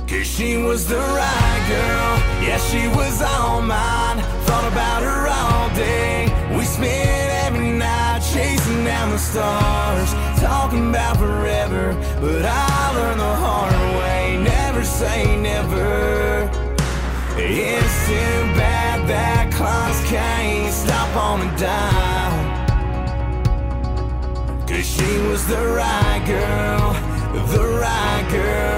Cause she was the right girl, yeah, she was all mine. Thought about her all day. We spent every night chasing down the stars, talking about forever. But I learned the hard way, never say never. It's too bad that clocks can't stop on a dime. Cause she was the right girl, the right girl.